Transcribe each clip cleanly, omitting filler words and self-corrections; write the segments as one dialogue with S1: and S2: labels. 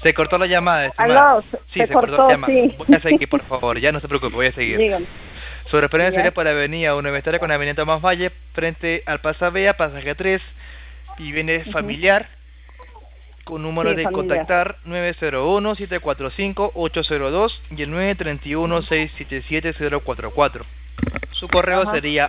S1: Se cortó la llamada, estimada.
S2: Aló,
S1: Sí,
S2: se
S1: se cortó la
S2: cortó,
S1: llamada.
S2: sí.
S1: Voy a seguir, por favor, ya no se preocupe, voy a seguir.
S2: Dígame.
S1: Su referencia
S2: Ya.
S1: sería para Avenida Universitaria con Avenida Tomás Valle, frente al Pasavea, pasaje 3, y viene familiar, con número
S2: Sí,
S1: de
S2: familiar.
S1: contactar 901-745-802 y el 931-677-044. Su correo
S2: Ajá.
S1: sería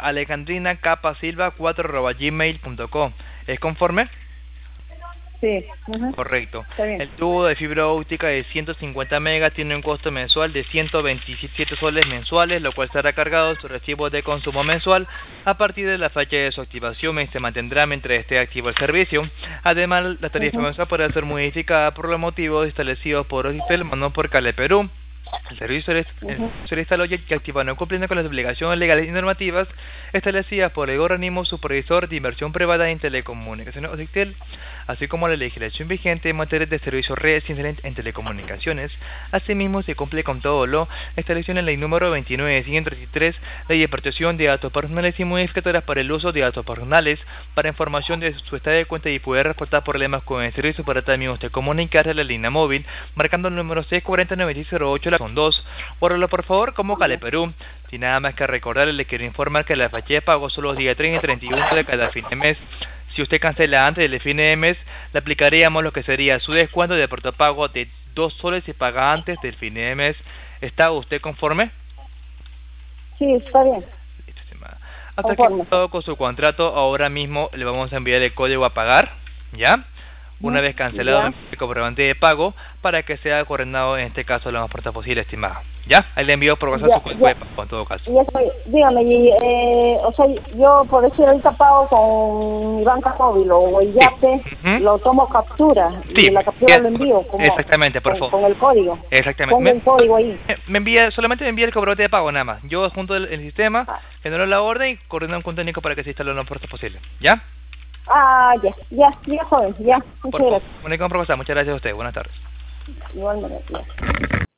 S1: alejandrinacapasilva4@gmail.com. ¿Es conforme?
S2: Sí. Ajá.
S1: Correcto.
S2: Está bien.
S1: El tubo de fibra óptica de 150 megas tiene un costo mensual de 127 soles mensuales, lo cual será cargado su recibo de consumo mensual a partir de la fecha de su activación y se mantendrá mientras esté activo el servicio. Además, la tarifa mensual podrá ser modificada por los motivos establecidos por Ocistel, no por Cale Perú. El servicio se instaló y activa no cumpliendo con las obligaciones legales y normativas establecidas por el organismo supervisor de inversión privada en telecomunicaciones Ocistel, así como la legislación vigente en materia de servicios residenciales en telecomunicaciones. Asimismo, se cumple con todo lo establecido en la ley número 29.133, Ley de Protección de Datos Personales y modificadoras para el uso de datos personales, para información de su estado de cuenta y poder reportar problemas con el servicio para también usted comunicarse a la línea móvil, marcando el número 640-9608, la con 2. Bórralo por favor como Cale Perú. Sin nada más que recordarle, le quiero informar que la fecha de pago son los días 30 y 31 de cada fin de mes. Si usted cancela antes del fin de mes, le aplicaríamos lo que sería su descuento de portapago de 2 soles si paga antes del fin de mes. ¿Está usted conforme?
S2: Sí, está bien.
S1: Listo, estimada. Hasta que todo con su contrato, ahora mismo le vamos a enviar el código a pagar, ¿ya? Una vez cancelado el comprobante de pago para que sea coordinado en este caso lo más pronto posible, estimada. ¿Ya? Ahí le envío por WhatsApp su código de pago en todo caso.
S2: Ya estoy. Dígame, o sea, yo por decir ahorita pago con mi banca móvil o el YAPE, lo tomo captura y la captura lo envío como,
S1: exactamente, por favor.
S2: Con el código.
S1: Exactamente.
S2: Pongo un código ahí.
S1: Solamente me envía el comprobante de pago nada más. Yo junto el sistema, genero la orden y coordino un técnico para que se instale lo más pronto posible. ¿Ya?
S2: Ya, joven, ya. Muchas gracias.
S1: Muchas gracias a usted. Buenas tardes.
S2: Igualmente, ya.